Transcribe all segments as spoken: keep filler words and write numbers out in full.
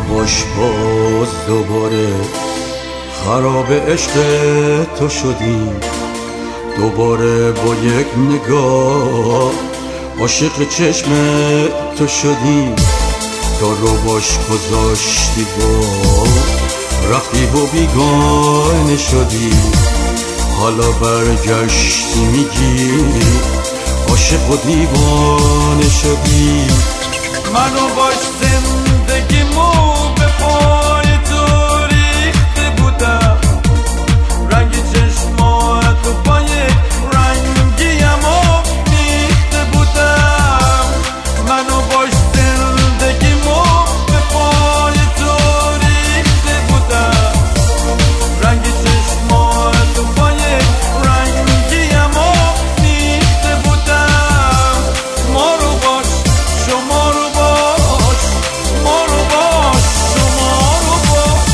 باش باز دوباره خراب عشق تو شدیم، دوباره با یک نگاه عاشق چشم تو شدیم. تو رو باش گذاشتی با رفتی و بیگانه شدی، حالا برگشتی میگی عاشق و دیوانه شدی. منو باش زندگیمو به پای تو ریخته بودم، رنگ چشماتو با یک رنگیمو میخته بودم. منو باش زندگیمو به پای تو ریخته بودم، رنگ چشماتو با یک رنگیمو میخته بودم. ما رو باش شما رو باش، ما رو باش شما رو باش.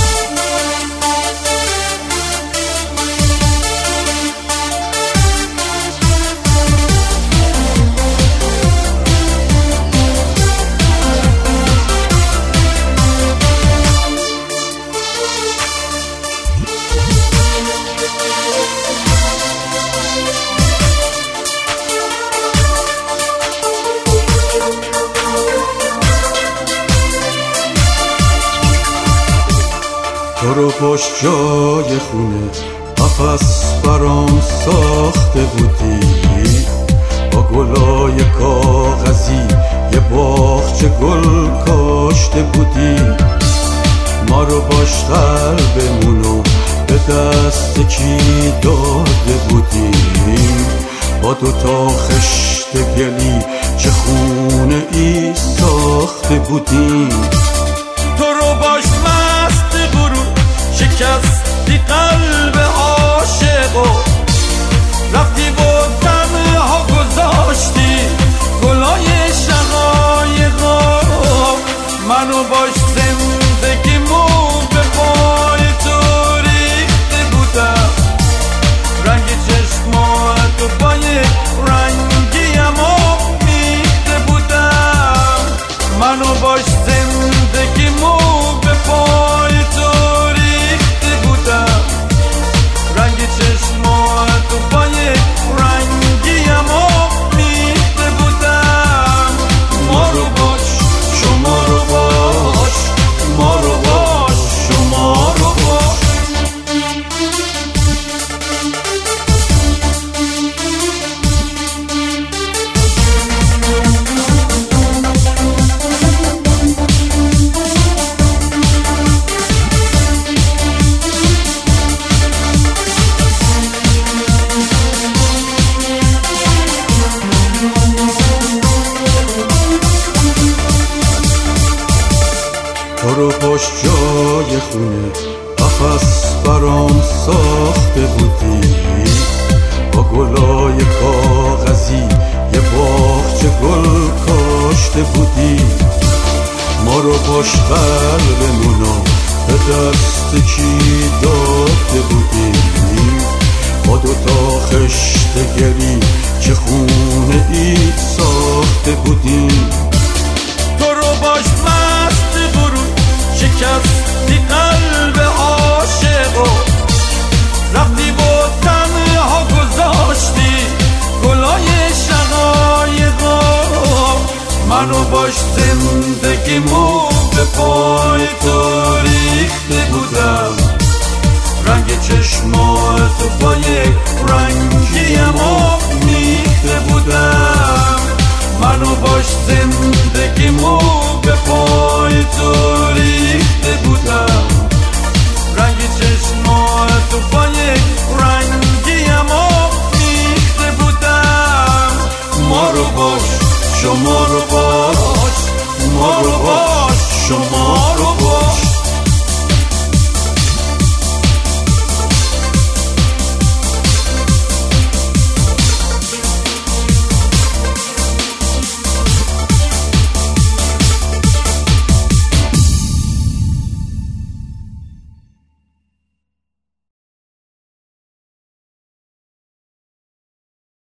تو رو باش جای خونه قفس برام ساخته بودی، با گلای کاغذی یه باغچه گل کاشته بودی. ما رو باش قلبمونو به دست کی داده بودیم، با دوتا خشت گلی چه خونه ای ساخته بودیم. تو رو باش مست برو شکستی قلب عاشقو، رفتی با تنها گذاشتی گلای شقایقو. منو باش زندگیمو به پای تو ریخته بودم، رنگ چشماتو با یک رنگیمو میخته بودم. منو باش زندگیمو به پای تو ریخته بودم، رنگ چشماتو با یک رنگیمو میخته بودم. ما رو باش شما رو باش، ما رو باش شما رو باش. تو رو باش جای خونه قفس برام ساخته بودی، با گلای کاغذی یه باغچه گل کاشته بودی. ما رو باش قلبمونو به دست کی داده بودی، با دوتا خشت گلی چه خونه ای ساخته بودی. تو رو باش مست برو شکستی قلب عاشقو، رفتی با تنها گذاشتی گلای شقایقو. منو باش زندگیمو به پای تو ریخته بودم، رنگ چشماتو با یک رنگیمو میخته بودم. منو باش زندگیمو به پای تو ریخته بودم، رنگ چشماتو با یک رنگیمو میخته بودم. ما رو باش شما رو باش، ما رو باش شما